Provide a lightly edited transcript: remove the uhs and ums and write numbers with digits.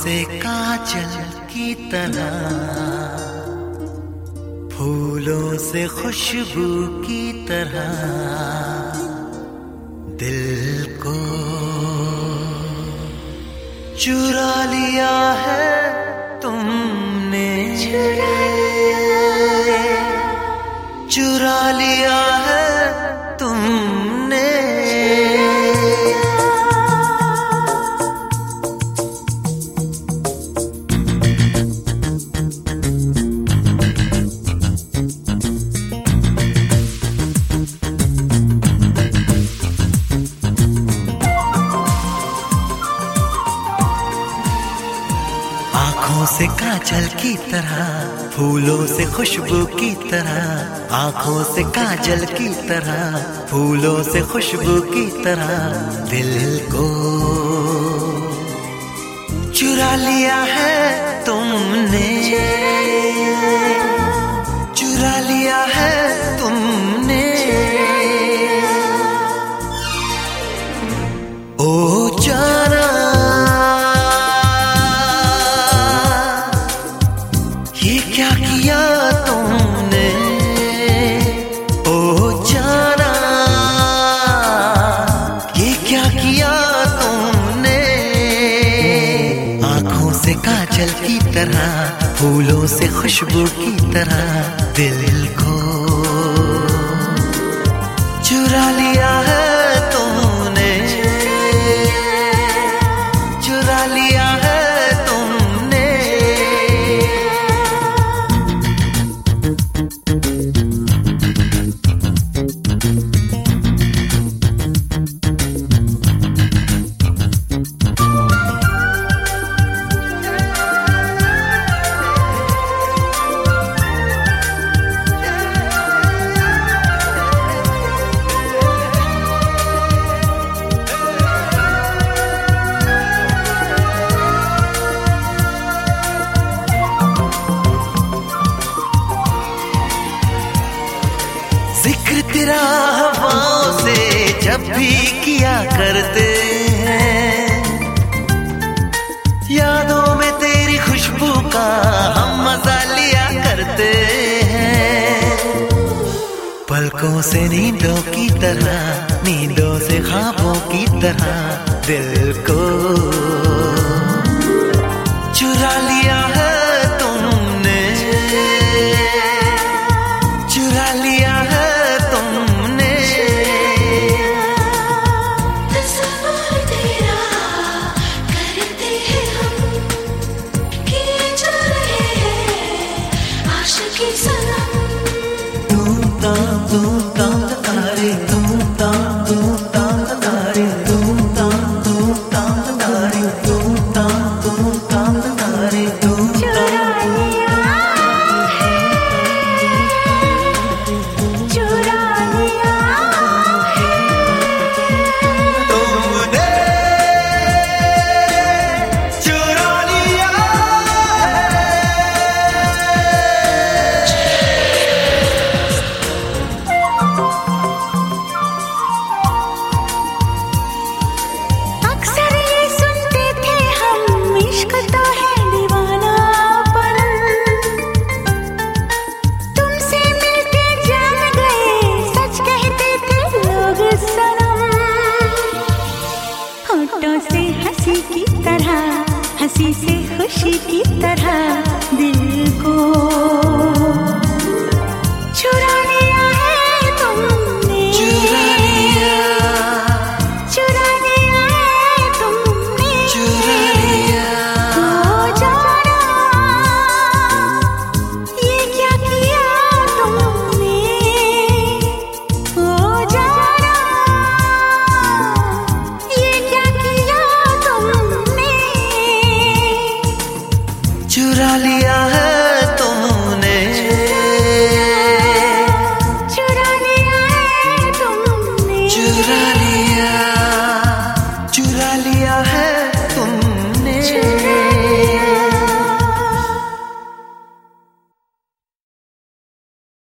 से काजल की तरह, फूलों से खुशबू की तरह दिल को चुरा लिया है तुमने, चुरा लिया है तुमने। आँखों से काजल की तरह, फूलों से खुशबू की तरह, आँखों से काजल की तरह, फूलों से खुशबू की तरह दिल को चुरा लिया है तुमने, चुरा लिया है तुमने। ओ जाना ये क्या किया तुमने, ओ जाना ये क्या किया तुमने। आँखों से काजल की तरह, फूलों से खुशबू की तरह दिल को चुरा लिया है तुमने, चुरा लिया है तुमने। जिक्र तेरा हवाओं से जब भी किया करते हैं, यादों में तेरी खुशबू का हम मजा लिया करते हैं। पलकों से नींदों की तरह, नींदों से ख्वाबों की तरह दिल को चुरा लिया है तुमने, चुरा लिया है तुमने। तस्वीर तेरा करते हैं हम, किए जा रहे हैं आशिकी सनम। तुम ताम तारे, तुम ताम तारे, तुम ताम तारे, तुम ताम तारे, तुम चुरा लिया है, चुरा लिया है तुमने चुरा लिया अक्सर ये सुनते थे हम, इश्क तो है दीवानापन। तुमसे मिलके जान गए, सच कहते थे लोग सनम। होठों से हंसी की तरह, हंसी से खुशी की तरह दिल को चुरा लिया है तुमने, चुरा लिया, चुरा लिया है तुमने, चुरा लिया। ओ जाना ये क्या किया तुमने, ओ जाना ये क्या किया तुमने। चुरा लिया है